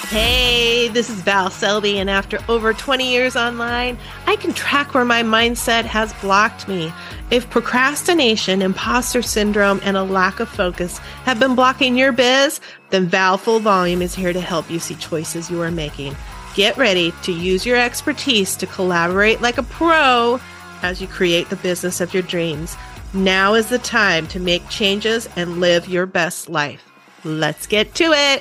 Hey, this is Val Selby, and after over 20 years online, I can track where my mindset has blocked me. If procrastination, imposter syndrome, and a lack of focus have been blocking your biz, then Val Full Volume is here to help you see choices you are making. Get ready to use your expertise to collaborate like a pro as you create the business of your dreams. Now is the time to make changes and live your best life. Let's get to it.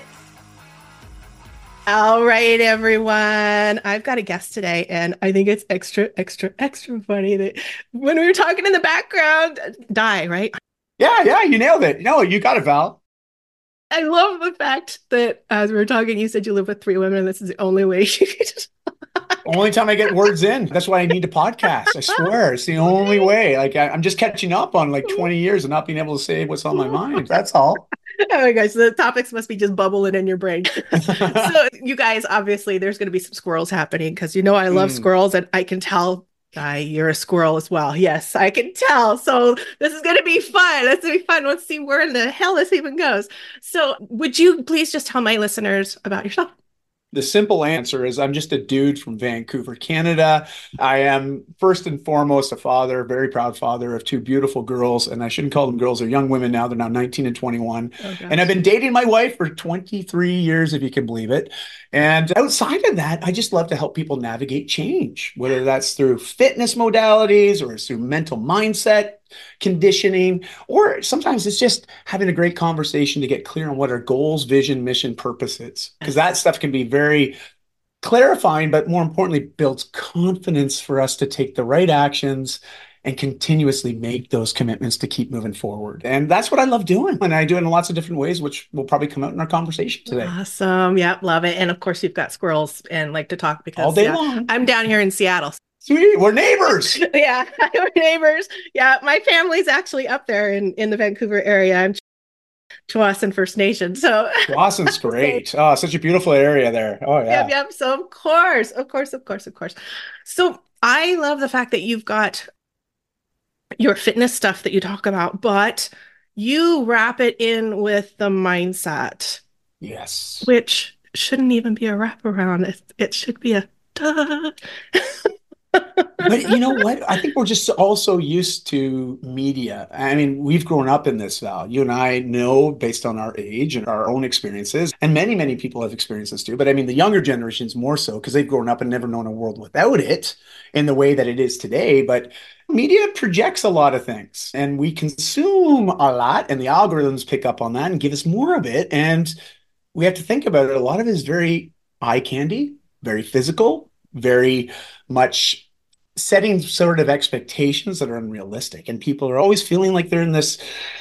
All right, everyone. I've got a guest today, and I think it's extra funny that when we were talking in the background, right? Yeah, you nailed it. No, you got it, Val. I love the fact that as we were talking, you said you live with three women, and this is the only way you could. Only time I get words in. That's why I need a podcast. I swear, it's the only way. Like I'm just catching up on like 20 years and not being able to say what's on my mind. That's all. Oh my gosh, the topics must be just bubbling in your brain. So, you guys, obviously, there's going to be some squirrels happening because I love squirrels, and I can tell. You're a squirrel as well. Yes, I can tell. So this is going to be fun. Let's be fun. Let's see where in the hell this even goes. So would you please just tell my listeners about yourself? The simple answer is I'm just a dude from Vancouver, Canada. I am first and foremost a father, a very proud father of two beautiful girls. And I shouldn't call them girls, they're young women now. They're now 19 and 21. Oh, and I've been dating my wife for 23 years, if you can believe it. And outside of that, I just love to help people navigate change, whether that's through fitness modalities or it's through mental mindset conditioning, or sometimes it's just having a great conversation to get clear on what our goals, vision, mission, purpose is. Because that stuff can be very clarifying, but more importantly, builds confidence for us to take the right actions and continuously make those commitments to keep moving forward. And that's what I love doing. And I do it in lots of different ways, which will probably come out in our conversation today. Awesome. Yep. Love it. And of course, you've got squirrels and like to talk because all day long. I'm down here in Seattle. Sweet. We're neighbors. Yeah, we're neighbors. Yeah, my family's actually up there in the Vancouver area. I'm Tsawwassen First Nation. So Tsawwassen's great. Oh, such a beautiful area there. Oh, yeah. Yep. So of course. So I love the fact that you've got your fitness stuff that you talk about, but you wrap it in with the mindset. Yes. Which shouldn't even be a wraparound. It should be a duh. But you know what? I think we're just also used to media. I mean, we've grown up in this, Val. You and I know based on our age and our own experiences, and many people have experienced this too. But I mean, the younger generations more so because they've grown up and never known a world without it in the way that it is today. But media projects a lot of things and we consume a lot, and the algorithms pick up on that and give us more of it. And we have to think about it. A lot of it is very eye candy, very physical, very much setting sort of expectations that are unrealistic. And people are always feeling like they're in this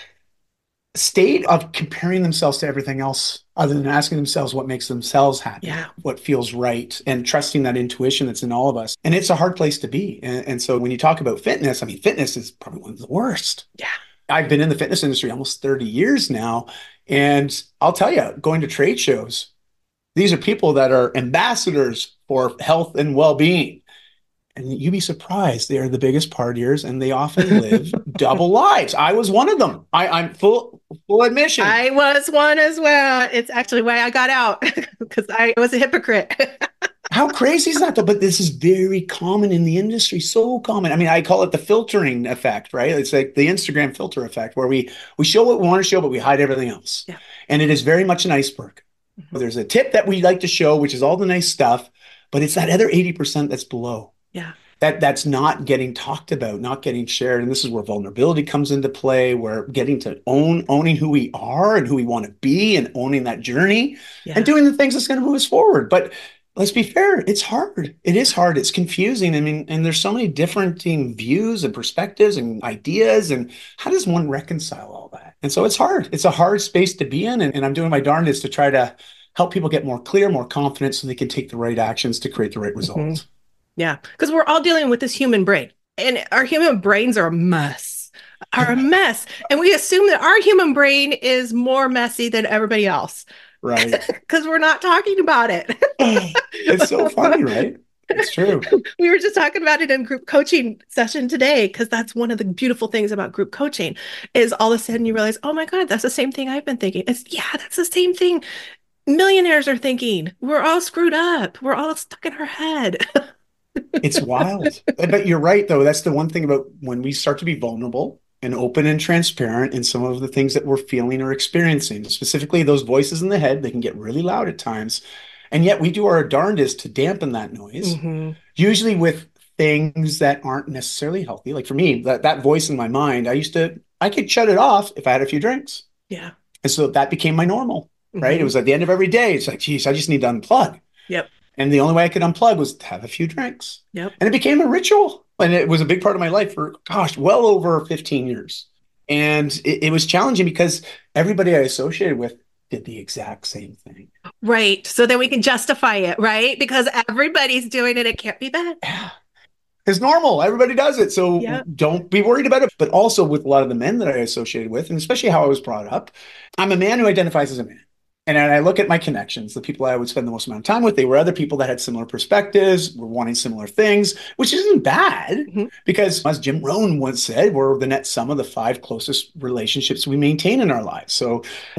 state of comparing themselves to everything else other than asking themselves what makes themselves happy, what feels right, and trusting that intuition that's in all of us. And it's a hard place to be. And so when you talk about fitness, I mean, fitness is probably one of the worst. Yeah. I've been in the fitness industry almost 30 years now. And I'll tell you, going to trade shows, these are people that are ambassadors for health and well-being. And you'd be surprised. They are the biggest partiers and they often live double lives. I was one of them. I'm full admission. I was one as well. It's actually why I got out because I was a hypocrite. How crazy is that though? But this is very common in the industry. So common. I mean, I call it the filtering effect, right? It's like the Instagram filter effect where we show what we want to show, but we hide everything else. Yeah. And it is very much an iceberg. Mm-hmm. There's a tip that we like to show, which is all the nice stuff, but it's that other 80% that's below. Yeah. That's not getting talked about, not getting shared. And this is where vulnerability comes into play, where getting to owning who we are and who we want to be and owning that journey and doing the things that's going to move us forward. But let's be fair, it's hard. It is hard. It's confusing. I mean, and there's so many different views and perspectives and ideas. And how does one reconcile all that? And so it's hard. It's a hard space to be in. And I'm doing my darndest to try to help people get more clear, more confident so they can take the right actions to create the right results. Mm-hmm. Yeah, because we're all dealing with this human brain, and our human brains are a mess. And we assume that our human brain is more messy than everybody else. Right. Because we're not talking about it. It's so funny, right? It's true. We were just talking about it in group coaching session today, because that's one of the beautiful things about group coaching is all of a sudden you realize, oh my God, that's the same thing I've been thinking. That's the same thing. millionaires are thinking. We're all screwed up. We're all stuck in our head. It's wild. But you're right, though. That's the one thing about when we start to be vulnerable and open and transparent in some of the things that we're feeling or experiencing, specifically those voices in the head, they can get really loud at times. And yet we do our darndest to dampen that noise, Hmm. usually with things that aren't necessarily healthy. Like for me, that voice in my mind, I could shut it off if I had a few drinks. Yeah. And so that became my normal, right? It Hmm. was at the end of every day. It's like, geez, I just need to unplug. Yep. And the only way I could unplug was to have a few drinks. Yep. And it became a ritual. And it was a big part of my life for, gosh, well over 15 years. And it was challenging because everybody I associated with did the exact same thing. Right. So then we can justify it, right? Because everybody's doing it. It can't be bad. Yeah. It's normal. Everybody does it. So Yep. don't be worried about it. But also with a lot of the men that I associated with, and especially how I was brought up, I'm a man who identifies as a man. And I look at my connections, the people I would spend the most amount of time with, they were other people that had similar perspectives, were wanting similar things, which isn't bad Hmm. because, as Jim Rohn once said, we're the net sum of the 5 closest relationships we maintain in our lives. So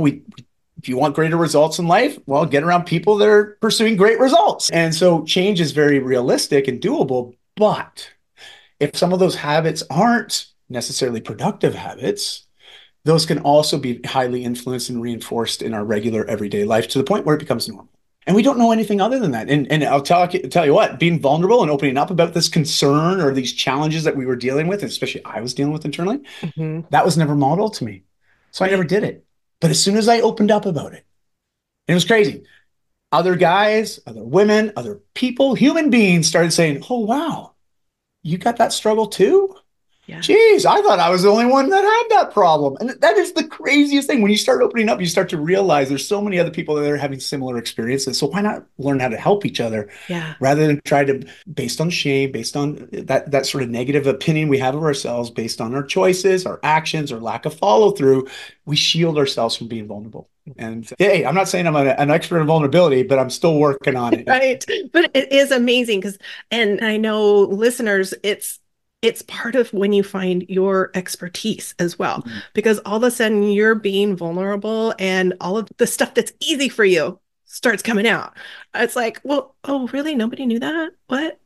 if you want greater results in life, well, get around people that are pursuing great results. And so change is very realistic and doable. But if some of those habits aren't necessarily productive habits, those can also be highly influenced and reinforced in our regular everyday life to the point where it becomes normal. And we don't know anything other than that. And I'll tell you what, being vulnerable and opening up about this concern or these challenges that we were dealing with, and especially I was dealing with internally, Hmm. that was never modeled to me. So I never Right. did it. But as soon as I opened up about it, it was crazy. Other guys, other women, other people, human beings started saying, oh, wow, you got that struggle too? Yeah. Geez, I thought I was the only one that had that problem. And that is the craziest thing. When you start opening up, you start to realize there's so many other people that are having similar experiences. So why not learn how to help each other Yeah. rather than try to, based on shame, based on that sort of negative opinion we have of ourselves, based on our choices, our actions, or lack of follow through, we shield ourselves from being vulnerable. And hey, I'm not saying I'm an expert in vulnerability, but I'm still working on it. Right. But it is amazing because, and I know listeners, it's part of when you find your expertise as well, Mm. because all of a sudden you're being vulnerable and all of the stuff that's easy for you starts coming out. It's like, well, oh, really? Nobody knew that? What?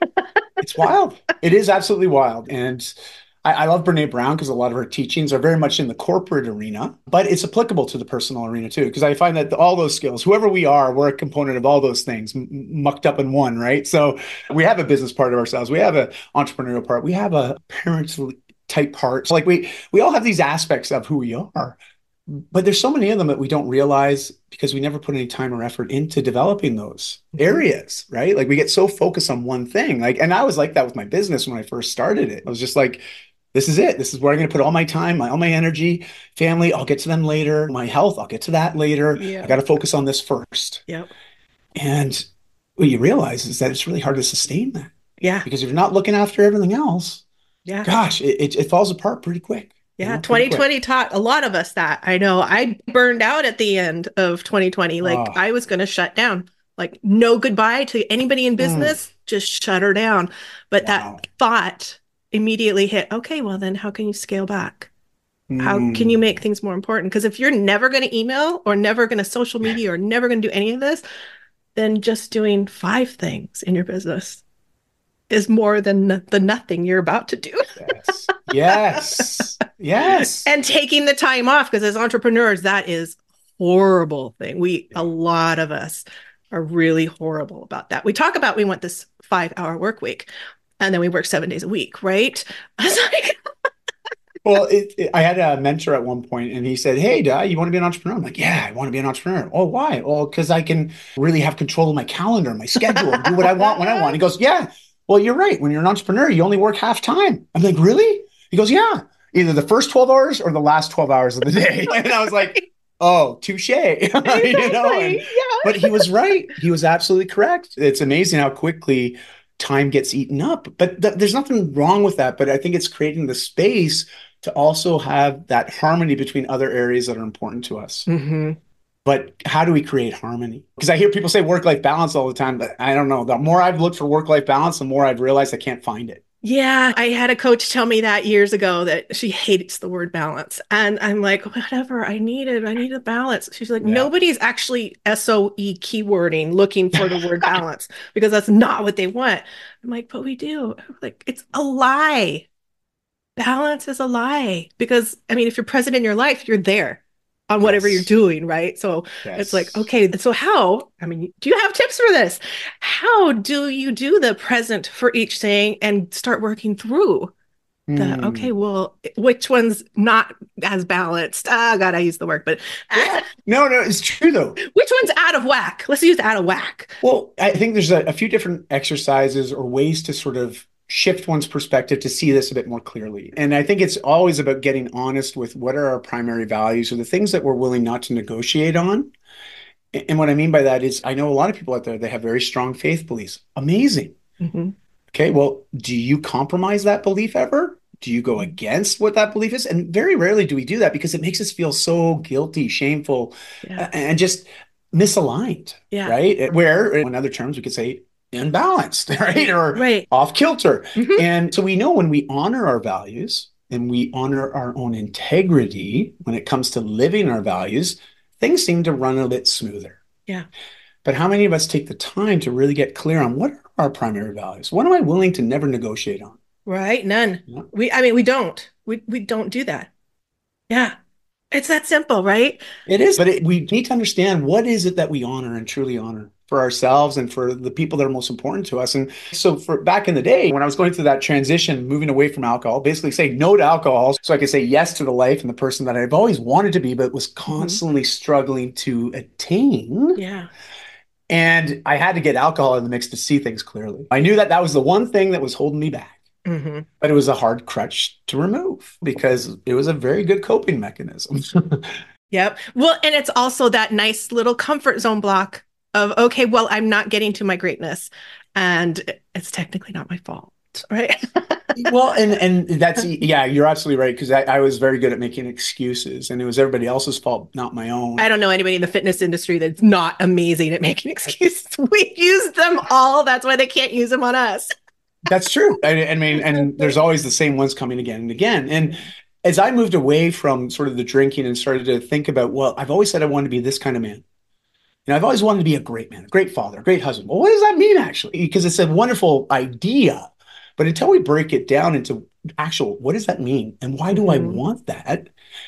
It's wild. It is absolutely wild. And I love Brene Brown because a lot of her teachings are very much in the corporate arena, but it's applicable to the personal arena too. Because I find that all those skills, whoever we are, we're a component of all those things mucked up in one, right? So we have a business part of ourselves. We have an entrepreneurial part. We have a parental type part. So like we all have these aspects of who we are. But there's so many of them that we don't realize because we never put any time or effort into developing those areas, right? Like we get so focused on one thing. Like, and I was like that with my business when I first started it. I was just like, this is it. This is where I'm going to put all my time, all my energy, family. I'll get to them later. My health, I'll get to that later. I Yeah. got to focus on this first. Yep. And what you realize is that it's really hard to sustain that Yeah. because if you're not looking after everything else, Yeah. gosh, it falls apart pretty quick. Yeah. Pretty quick. 2020 taught a lot of us that. I know I burned out at the end of 2020. Like Oh, I was going to shut down, like no goodbye to anybody in mm, business, just shut her down. But wow. that thought immediately hit, okay, well, then how can you scale back? How can you Mm. make things more important? Because if you're never going to email or never going to social media or never going to do any of this, then just doing 5 things in your business is more than the nothing you're about to do. Yes. Yes. Yes. And taking the time off, because as entrepreneurs, that is horrible thing. A lot of us are really horrible about that. We talk about we want this 5-hour work week, and then we work 7 days a week, right? I was like, Well, I had a mentor at one point and he said, hey, Dad, you want to be an entrepreneur? I'm like, yeah, I want to be an entrepreneur. Oh, why? Well, because I can really have control of my calendar, my schedule, do what I want when I want. He goes, yeah, well, you're right. When you're an entrepreneur, you only work half time. I'm like, really? He goes, yeah, either the first 12 hours or the last 12 hours of the day. And I was like, oh, touche. exactly. Yeah. But he was right. He was absolutely correct. It's amazing how quickly time gets eaten up. But there's nothing wrong with that. But I think it's creating the space to also have that harmony between other areas that are important to us. Mm-hmm. But how do we create harmony? Because I hear people say work-life balance all the time, but I don't know. The more I've looked for work-life balance, the more I've realized I can't find it. Yeah, I had a coach tell me that years ago that she hates the word balance. And I'm like, whatever, I need a balance. She's like, Yeah. nobody's actually SOE keywording looking for the word balance because that's not what they want. I'm like, but we do. Like, it's a lie. Balance is a lie because, I mean, if you're present in your life, you're there on whatever you're Yes. doing, right? So it's like, Yes. okay, so how, I mean, do you have tips for this? How do you do the present for each thing and start working through the, okay, Hmm. well, which one's not as balanced? Ah, God, I use the word, but Yeah. No, no, it's true though. which one's out of whack? Let's use out of whack. Well, I think there's a few different exercises or ways to sort of shift one's perspective to see this a bit more clearly. And I think it's always about getting honest with what are our primary values or the things that we're willing not to negotiate on. And what I mean by that is, I know a lot of people out there, they have very strong faith beliefs. Amazing. Mm-hmm. Okay, well, do you compromise that belief ever? Do you go against what that belief is? And very rarely do we do that because it makes us feel so guilty, shameful, Yeah. and just misaligned, Yeah. right? Where, in other terms, we could say imbalanced, right? Or Right. off kilter. Mm-hmm. And so we know when we honor our values and we honor our own integrity when it comes to living our values, things seem to run a bit smoother. Yeah. But how many of us take the time to really get clear on what are our primary values? What am I willing to never negotiate on? Right. None. You know? I mean, we don't. We don't do that. Yeah. It's that simple, right? It is, but we need to understand what is it that we honor and truly honor for ourselves and for the people that are most important to us. And so for back in the day, when I was going through that transition, moving away from alcohol, basically saying no to alcohol so I could say yes to the life and the person that I've always wanted to be, but was Mm-hmm. constantly struggling to attain. Yeah. And I had to get alcohol in the mix to see things clearly. I knew that that was the one thing that was holding me back, Mm-hmm. but it was a hard crutch to remove because it was a very good coping mechanism. Yep. Well, and it's also that nice little comfort zone block of, okay, well, I'm not getting to my greatness, and it's technically not my fault, right? Well, and that's yeah, you're absolutely right because I was very good at making excuses, and it was everybody else's fault, not my own. I don't know anybody in the fitness industry that's not amazing at making excuses. We use them all. That's why they can't use them on us. That's true. I mean, and there's always the same ones coming again and again. And as I moved away from sort of the drinking and started to think about, well, I've always said I wanted to be this kind of man. You know, I've always wanted to be a great man, a great father, a great husband. Well, what does that mean actually? Because it's a wonderful idea, but until we break it down into actual, what does that mean? And why do I Mm-hmm. want that?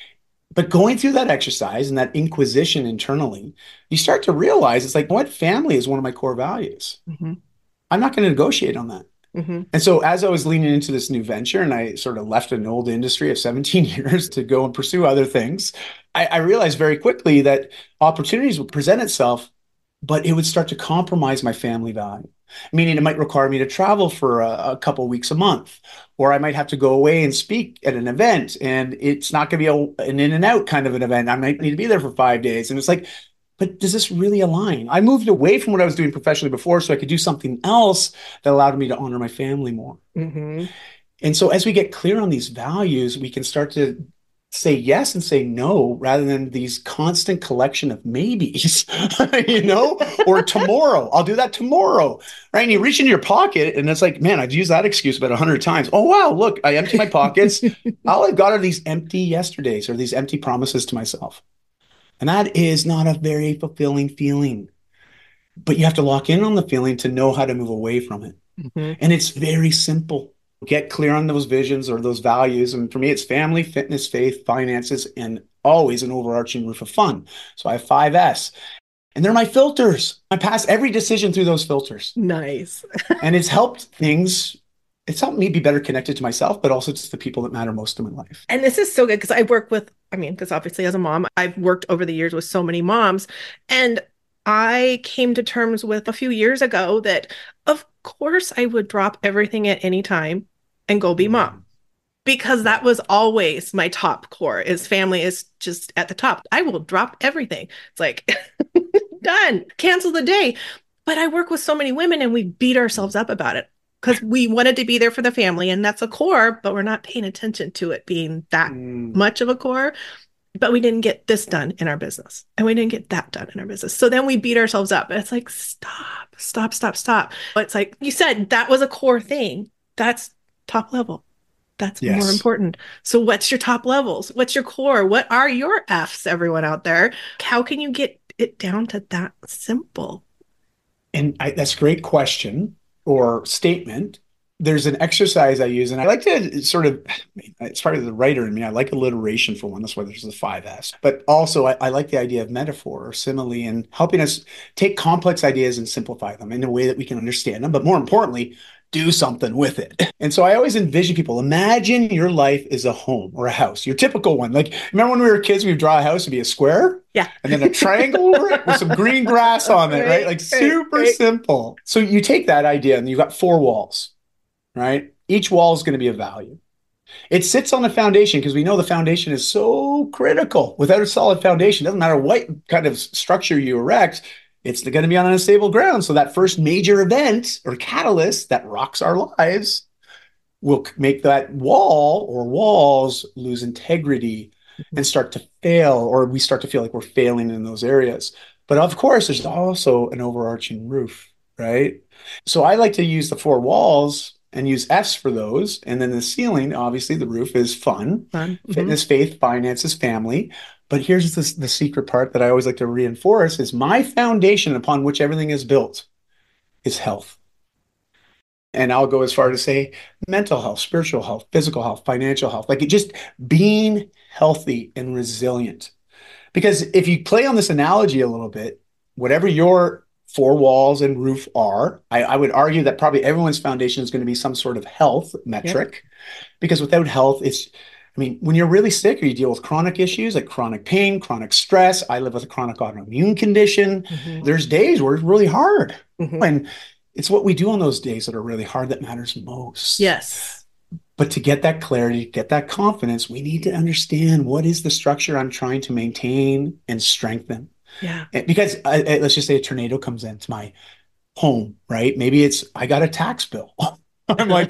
But going through that exercise and that inquisition internally, you start to realize it's like, what family is one of my core values? Mm-hmm. I'm not going to negotiate on that. Mm-hmm. And so as I was leaning into this new venture and I sort of left an old industry of 17 years to go and pursue other things, I realized very quickly that opportunities would present itself, but it would start to compromise my family value. Meaning it might require me to travel for a couple of weeks a month, or I might have to go away and speak at an event, and it's not going to be an in and out kind of an event. I might need to be there for 5 days. And it's like, but does this really align? I moved away from what I was doing professionally before so I could do something else that allowed me to honor my family more. Mm-hmm. And so as we get clear on these values, we can start to say yes and say no rather than these constant collection of maybes, you know, or tomorrow, I'll do that tomorrow, right? And you reach into your pocket and it's like, man, I've used that excuse about 100 times. Oh, wow, look, I empty my pockets. All I've got are these empty yesterdays or these empty promises to myself. And that is not a very fulfilling feeling, but you have to lock in on the feeling to know how to move away from it. Mm-hmm. And it's very simple. Get clear on those visions or those values. And for me, it's family, fitness, faith, finances, and always an overarching roof of fun. So I have 5S. And they're my filters. I pass every decision through those filters. Nice. And it's helped me be better connected to myself, but also to the people that matter most in my life. And this is so good because I work with, I mean, because obviously as a mom, I've worked over the years with so many moms. And I came to terms with a few years ago that, of course, I would drop everything at any time and go be mom because that was always my top core is family is just at the top. I will drop everything. It's like done, cancel the day. But I work with so many women and we beat ourselves up about it because we wanted to be there for the family and that's a core, but we're not paying attention to it being that much of a core. But we didn't get this done in our business and we didn't get that done in our business. So then we beat ourselves up. And it's like, stop. It's like you said, that was a core thing. That's top level. That's more Yes. important. So what's your top levels? What's your core? What are your F's, everyone out there? How can you get it down to that simple? And that's a great question or statement. There's an exercise I use, and I like to sort of, it's part of the writer in me. I like alliteration for one. That's why there's the 5S. But also, I like the idea of metaphor or simile and helping us take complex ideas and simplify them in a way that we can understand them. But more importantly, do something with it. And so I always envision people, imagine your life is a home or a house, your typical one. Like, remember when we were kids, we'd draw a house to be a square? Yeah. And then a triangle over it with some green grass on it, right? Like super simple. So you take that idea and you've got 4 walls, right? Each wall is going to be a value. It sits on a foundation because we know the foundation is so critical. Without a solid foundation, it doesn't matter what kind of structure you erect, it's going to be on unstable ground. So that first major event or catalyst that rocks our lives will make that wall or walls lose integrity and start to fail, or we start to feel like we're failing in those areas. But of course, there's also an overarching roof, right? So I like to use the 4 walls and use F's for those. And then the ceiling, obviously, the roof is fun, fitness, faith, finances, family. But here's the secret part that I always like to reinforce is my foundation upon which everything is built is health. And I'll go as far to say mental health, spiritual health, physical health, financial health, like it just being healthy and resilient. Because if you play on this analogy a little bit, whatever your 4 walls and roof are, I would argue that probably everyone's foundation is going to be some sort of health metric. Yep. Because without health, when you're really sick or you deal with chronic issues like chronic pain, chronic stress, I live with a chronic autoimmune condition. There's days where it's really hard. And it's what we do on those days that are really hard that matters most. Yes. But to get that clarity, get that confidence, we need to understand what is the structure I'm trying to maintain and strengthen. Yeah. Because let's just say a tornado comes into my home, right? Maybe I got a tax bill. I'm like,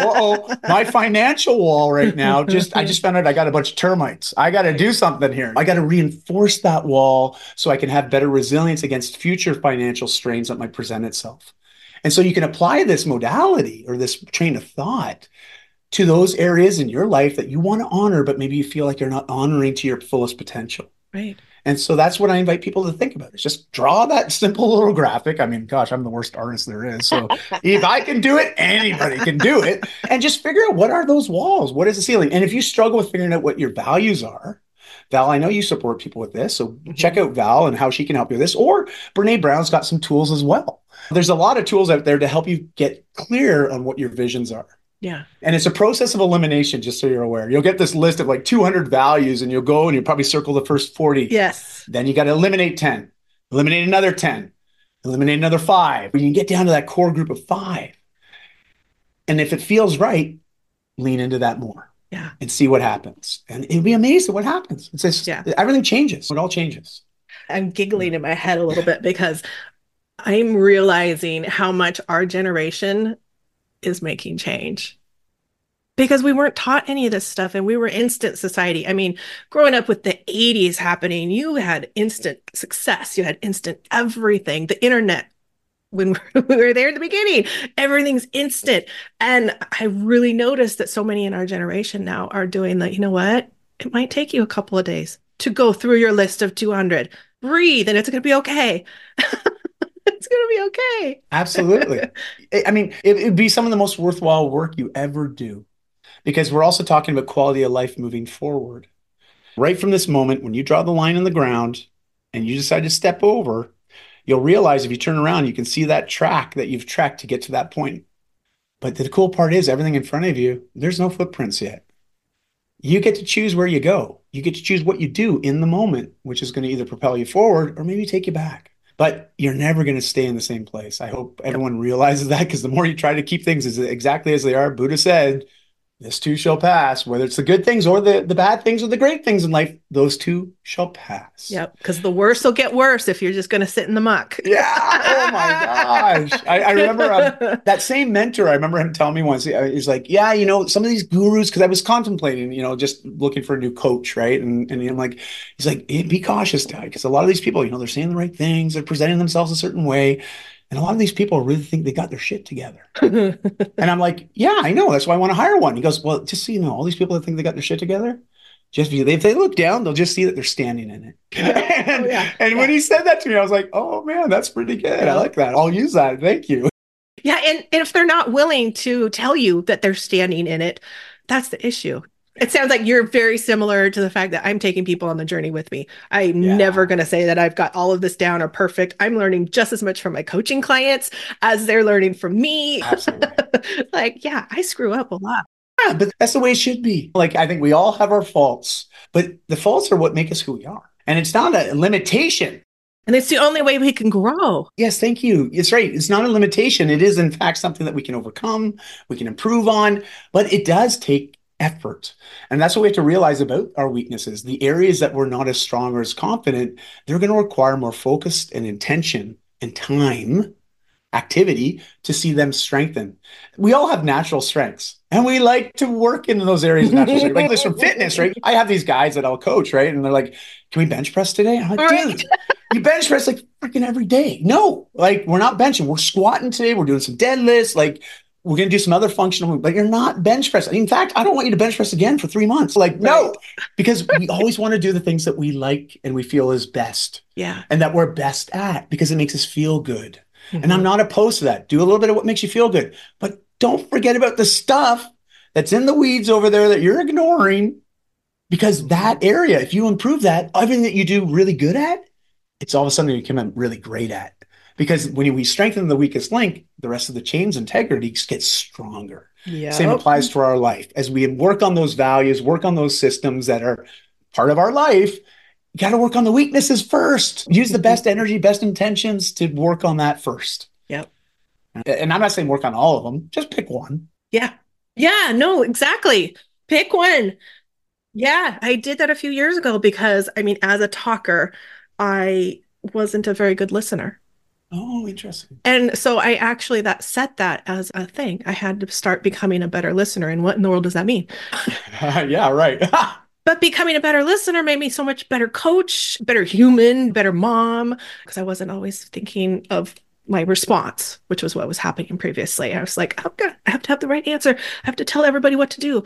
my financial wall right now, I just found out I got a bunch of termites. I got to do something here. I got to reinforce that wall so I can have better resilience against future financial strains that might present itself. And so you can apply this modality or this train of thought to those areas in your life that you want to honor, but maybe you feel like you're not honoring to your fullest potential. Right. And so that's what I invite people to think about. Is just draw that simple little graphic. I mean, gosh, I'm the worst artist there is. So if I can do it, anybody can do it. And just figure out what are those walls? What is the ceiling? And if you struggle with figuring out what your values are, Val, I know you support people with this. So check out Val and how she can help you with this. Or Brene Brown's got some tools as well. There's a lot of tools out there to help you get clear on what your visions are. Yeah. And it's a process of elimination, just so you're aware. You'll get this list of like 200 values and you'll go and you'll probably circle the first 40. Yes. Then you got to eliminate 10, eliminate another 10, eliminate another 5. You can get down to that core group of 5. And if it feels right, lean into that more. Yeah. And see what happens. And you'll be amazed at what happens. It's just, everything changes. It all changes. I'm giggling in my head a little bit because I'm realizing how much our generation is making change. Because we weren't taught any of this stuff and we were instant society. I mean, growing up with the 80s happening, you had instant success. You had instant everything. The internet, when we were there at the beginning, everything's instant. And I really noticed that so many in our generation now are doing that. You know what? It might take you a couple of days to go through your list of 200. Breathe, and it's going to be okay. It's going to be okay. Absolutely. I mean, it'd be some of the most worthwhile work you ever do, because we're also talking about quality of life moving forward. Right from this moment, when you draw the line in the ground and you decide to step over, you'll realize if you turn around, you can see that track that you've tracked to get to that point. But the cool part is everything in front of you, there's no footprints yet. You get to choose where you go. You get to choose what you do in the moment, which is going to either propel you forward or maybe take you back. But you're never going to stay in the same place. I hope everyone realizes that, because the more you try to keep things exactly as they are, Buddha said, this too shall pass. Whether it's the good things or the bad things or the great things in life, those too shall pass. Yep, because the worst will get worse if you're just going to sit in the muck. Yeah. Oh my gosh. I remember that same mentor. I remember him telling me once, he's like, yeah, some of these gurus, because I was contemplating, just looking for a new coach, right? And I'm like, he's like, be cautious, guy, because a lot of these people, they're saying the right things, they're presenting themselves a certain way. And a lot of these people really think they got their shit together. And I'm like, yeah, I know. That's why I want to hire one. He goes, well, just so you know, all these people that think they got their shit together, just if they look down, they'll just see that they're standing in it. And when he said that to me, I was like, oh man, that's pretty good. I like that. I'll use that. Thank you. Yeah. And if they're not willing to tell you that they're standing in it, that's the issue. It sounds like you're very similar to the fact that I'm taking people on the journey with me. I'm never going to say that I've got all of this down or perfect. I'm learning just as much from my coaching clients as they're learning from me. Absolutely. Like, yeah, I screw up a lot. Yeah, but that's the way it should be. Like, I think we all have our faults, but the faults are what make us who we are. And it's not a limitation. And it's the only way we can grow. Yes, thank you. It's right. It's not a limitation. It is, in fact, something that we can overcome, we can improve on, but it does take effort. And that's what we have to realize about our weaknesses. The areas that we're not as strong or as confident, they're going to require more focused and intention and time, activity to see them strengthen. We all have natural strengths and we like to work in those areas of natural strength. Like this from fitness, right? I have these guys that I'll coach, right? And they're like, can we bench press today? I'm like, dude, you bench press like freaking every day. No, like we're not benching. We're squatting today. We're doing some deadlifts. Like we're going to do some other functional, but you're not bench pressing. In fact, I don't want you to bench press again for 3 months. Like, no, because we always want to do the things that we like and we feel is best. Yeah. And that we're best at because it makes us feel good. And I'm not opposed to that. Do a little bit of what makes you feel good, but don't forget about the stuff that's in the weeds over there that you're ignoring, because that area, if you improve that, everything that you do really good at, it's all of a sudden you become really great at. Because when we strengthen the weakest link, the rest of the chain's integrity gets stronger. Same applies to our life. As we work on those values, work on those systems that are part of our life, you got to work on the weaknesses first. Use the best energy, best intentions to work on that first. Yep. And I'm not saying work on all of them. Just pick one. Yeah. Yeah, no, exactly. Pick one. Yeah, I did that a few years ago because, I mean, as a talker, I wasn't a very good listener. Oh, interesting. And so I actually set that as a thing. I had to start becoming a better listener. And what in the world does that mean? Yeah, right. But becoming a better listener made me so much better coach, better human, better mom, because I wasn't always thinking of my response, which was what was happening previously. I was like, oh God, I have to have the right answer. I have to tell everybody what to do.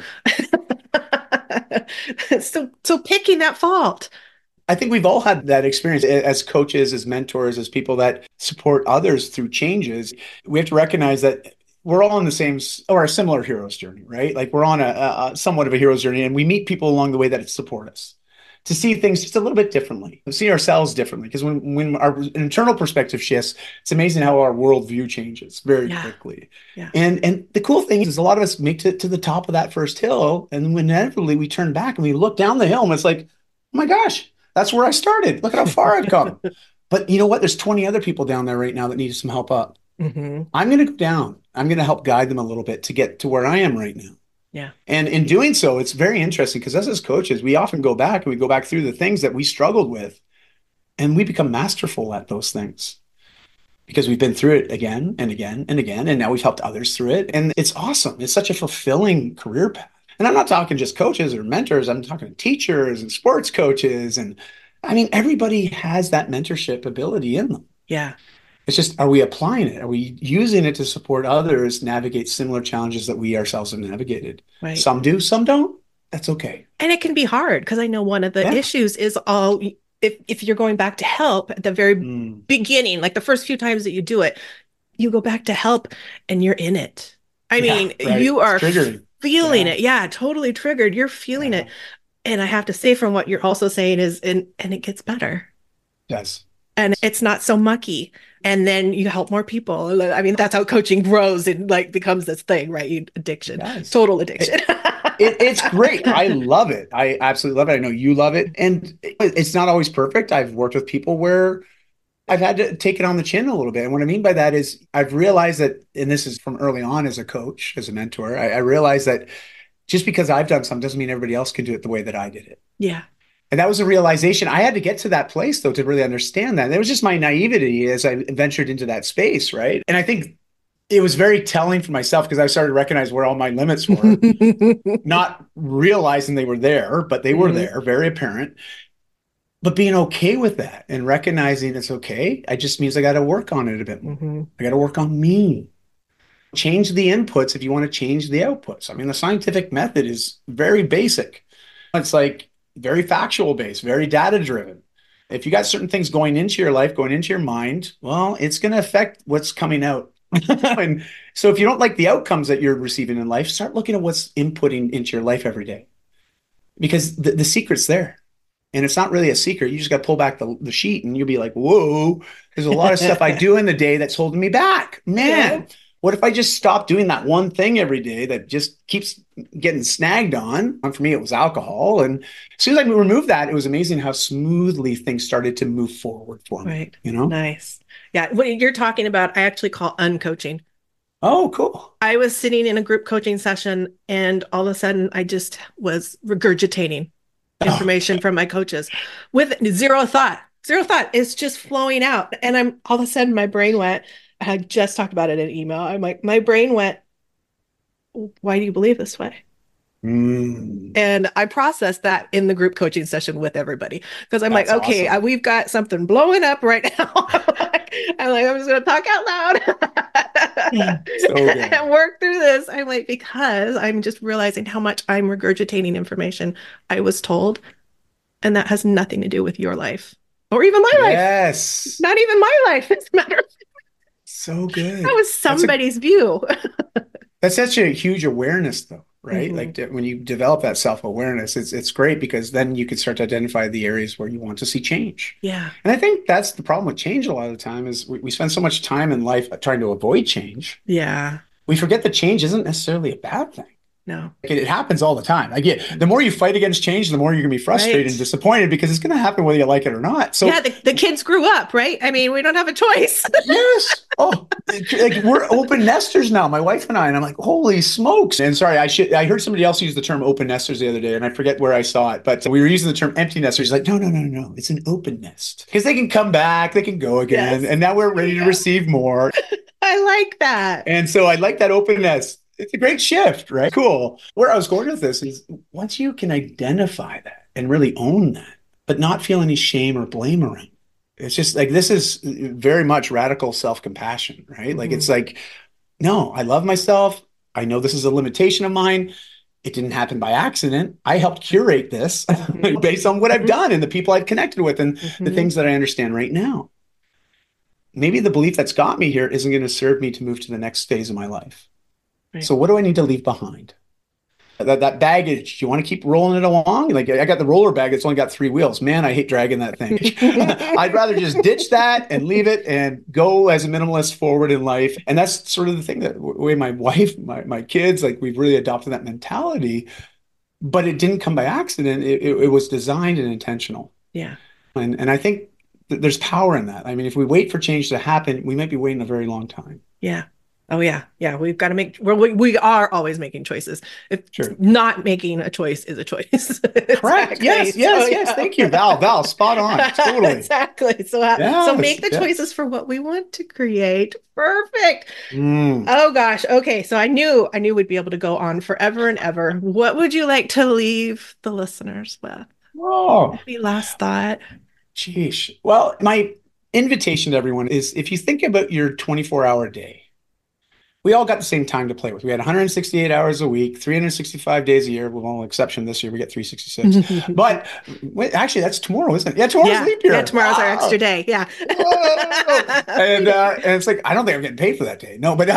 So picking that fault. I think we've all had that experience as coaches, as mentors, as people that support others through changes. We have to recognize that we're all on the same or a similar hero's journey, right? Like we're on a somewhat of a hero's journey, and we meet people along the way that support us to see things just a little bit differently, to see ourselves differently. Because when our internal perspective shifts, it's amazing how our worldview changes very quickly. Yeah. And the cool thing is a lot of us make it to the top of that first hill, and inevitably we turn back and we look down the hill and it's like, oh my gosh, that's where I started. Look at how far I've come. But you know what? There's 20 other people down there right now that need some help up. I'm going to go down. I'm going to help guide them a little bit to get to where I am right now. Yeah. And in doing so, it's very interesting because us as coaches, we often go back and we go back through the things that we struggled with, and we become masterful at those things because we've been through it again and again and again. And now we've helped others through it. And it's awesome. It's such a fulfilling career path. And I'm not talking just coaches or mentors. I'm talking teachers and sports coaches. And I mean, everybody has that mentorship ability in them. Yeah. It's just, are we applying it? Are we using it to support others navigate similar challenges that we ourselves have navigated? Right. Some do, some don't. That's okay. And it can be hard because I know one of the issues is all, if you're going back to help at the very beginning, like the first few times that you do it, you go back to help and you're in it. I mean, you are feeling it. Yeah, totally triggered. You're feeling it. And I have to say from what you're also saying is, and it gets better. Yes. And it's not so mucky. And then you help more people. I mean, that's how coaching grows and like becomes this thing, right? Addiction, total addiction. It's great. I love it. I absolutely love it. I know you love it. And it's not always perfect. I've worked with people where I've had to take it on the chin a little bit. And what I mean by that is I've realized that, and this is from early on as a coach, as a mentor, I realized that just because I've done something doesn't mean everybody else can do it the way that I did it. Yeah. And that was a realization. I had to get to that place, though, to really understand that. And it was just my naivety as I ventured into that space, right? And I think it was very telling for myself because I started to recognize where all my limits were, not realizing they were there, but they were there, very apparent. But being okay with that and recognizing it's okay, it just means I got to work on it a bit more. Hmm. I got to work on me. Change the inputs if you want to change the outputs. I mean, the scientific method is very basic. It's like very factual based, very data driven. If you got certain things going into your life, going into your mind, well, it's going to affect what's coming out. And so if you don't like the outcomes that you're receiving in life, start looking at what's inputting into your life every day because the secret's there. And it's not really a secret. You just got to pull back the sheet and you'll be like, whoa, there's a lot of stuff I do in the day that's holding me back. Yeah. Man, what if I just stop doing that one thing every day that just keeps getting snagged on? And for me, it was alcohol. And as soon as I removed that, it was amazing how smoothly things started to move forward for me, Right. you know? Nice. Yeah. What you're talking about, I actually call uncoaching. Oh, cool. I was sitting in a group coaching session and all of a sudden I just was regurgitating Oh, information from my coaches with zero thought. Zero thought. It's just flowing out. And I'm all of a sudden my brain went, I just talked about it in email. I'm like, my brain went, why do you believe this way? mm, And I processed that in the group coaching session with everybody because I'm like, that's okay, awesome. we've got something blowing up right now. I'm just going to talk out loud So good. and work through this. I'm like, because I'm just realizing how much I'm regurgitating information I was told, and that has nothing to do with your life or even my life. Yes. Not even my life. As a matter of So that good. was somebody's view. That's such a huge awareness, though, right? Hmm. Like when you develop that self-awareness, it's great because then you can start to identify the areas where you want to see change. Yeah. And I think that's the problem with change a lot of the time is we spend so much time in life trying to avoid change. Yeah. We forget that change isn't necessarily a bad thing. No. Like, it happens all the time. Like the more you fight against change, the more you're going to be frustrated and Right. disappointed because it's going to happen whether you like it or not. Yeah, So the kids grew up, right? I mean, we don't have a choice. yes. Oh, like we're open nesters now, my wife and I. And I'm like, holy smokes. And sorry, I heard somebody else use the term open nesters the other day, and I forget where I saw it, but we were using the term empty nesters. He's like, no, no, no, no, no. It's an open nest. Because they can come back, they can go again. Yes. And now we're There ready you to go. receive more. I like that. And so I like that open nest. It's a great shift, right? Cool. Where I was going with this is once you can identify that and really own that, but not feel any shame or blame around it. It's just like this is very much radical self-compassion, right? Like it's Hmm. like, no, I love myself. I know this is a limitation of mine. It didn't happen by accident. I helped curate this Hmm. based on what I've Hmm. done and the people I've connected with and the Hmm. things that I understand right now. Maybe the belief that's got me here isn't going to serve me to move to the next phase of my life. Right. So what do I need to leave behind? That baggage, do you want to keep rolling it along? Like I got the roller bag, it's only got three wheels. Man, I hate dragging that thing. I'd rather just ditch that and leave it and go as a minimalist forward in life. And that's sort of the thing that way my wife, my kids, like we've really adopted that mentality, but it didn't come by accident. It was designed and intentional. Yeah. And I think there's power in that. I mean, if we wait for change to happen, we might be waiting a very long time. Yeah. Oh yeah. Yeah. We've got to make, we are always making choices. If Sure. not making a choice is a choice. Correct. Exactly. Yes, So yes, yes. yeah. Thank you, Val. Val, spot on. Totally. Exactly. So Yes, make the choices yes. for what we want to create. Perfect. Mm. Oh gosh. Okay. So I knew we'd be able to go on forever and ever. What would you like to leave the listeners with? Oh, Any last thought? geez. Well, my invitation to everyone is if you think about your 24-hour day, we all got the same time to play with. We had 168 hours a week, 365 days a year, with one exception this year, we get 366. But wait, actually, that's tomorrow, isn't it? Yeah, tomorrow's Yeah. leap Yeah. year. Tomorrow's our extra Wow. day. Yeah. Whoa. And it's like, I don't think I'm getting paid for that day. No, but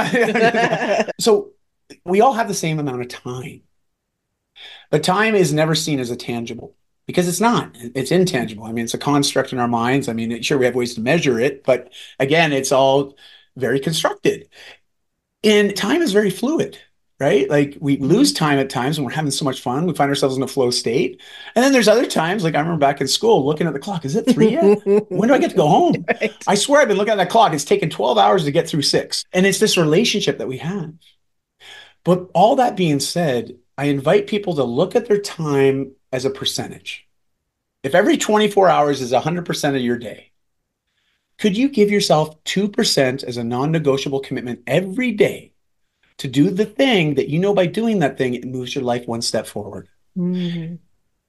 so we all have the same amount of time. But time is never seen as a tangible because it's not. It's intangible. I mean, it's a construct in our minds. I mean, sure, we have ways to measure it, but again, it's all very constructed. And time is very fluid, right? Like we lose time at times when we're having so much fun. We find ourselves in a flow state. And then there's other times, like I remember back in school looking at the clock. Is it 3 yet? When do I get to go home? Right. I swear I've been looking at that clock. It's taken 12 hours to get through 6. And it's this relationship that we have. But all that being said, I invite people to look at their time as a percentage. If every 24 hours is 100% of your day, could you give yourself 2% as a non-negotiable commitment every day to do the thing that you know by doing that thing, it moves your life one step forward? Mhm.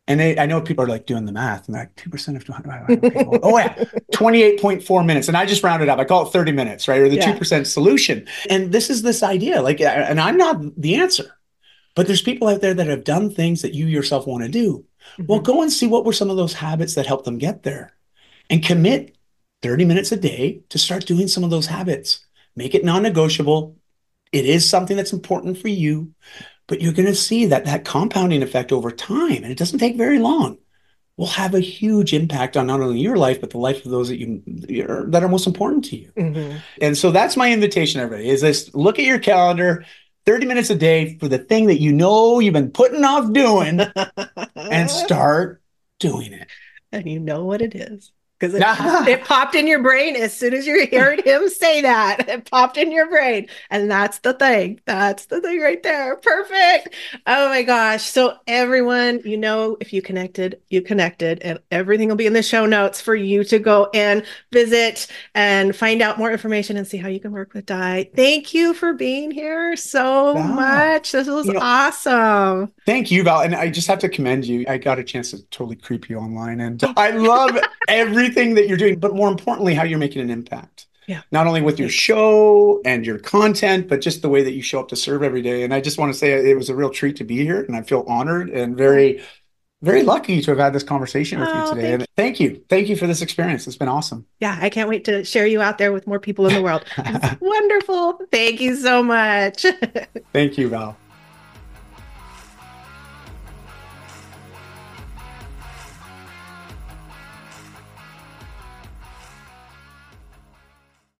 And I know people are like doing the math and like 2% of 200. Okay, well, oh yeah, 28.4 minutes. And I just rounded up. I call it 30 minutes, right? Or the Yeah. 2% solution. And this idea, like, and I'm not the answer, but there's people out there that have done things that you yourself want to do. Well, Mhm. go and see what were some of those habits that helped them get there and commit 30 minutes a day to start doing some of those habits. Make it non-negotiable. It is something that's important for you, but you're going to see that compounding effect over time, and it doesn't take very long, will have a huge impact on not only your life, but the life of those that are most important to you. Mhm. And so that's my invitation, everybody, is this: look at your calendar, 30 minutes a day for the thing that you know you've been putting off doing, and start doing it. And you know what it is. Because it popped in your brain as soon as you heard him say that. It popped in your brain. And that's the thing. That's the thing right there. Perfect. Oh my gosh. So, everyone, if you connected, you connected, and everything will be in the show notes for you to go and visit and find out more information and see how you can work with Di. Thank you for being here so Ah, much. This was you know, awesome. thank you, Val. And I just have to commend you. I got a chance to totally creep you online. And I love everything that you're doing, but more importantly, how you're making an impact. Yeah. Not only with your Thanks. show and your content, but just the way that you show up to serve every day. And I just want to say it was a real treat to be here. And I feel honored and very, very lucky to have had this conversation with you Oh, today. thank And you. thank you. Thank you for this experience. It's been awesome. Yeah, I can't wait to share you out there with more people in the world because it's wonderful. Thank you so much. Thank you, Val.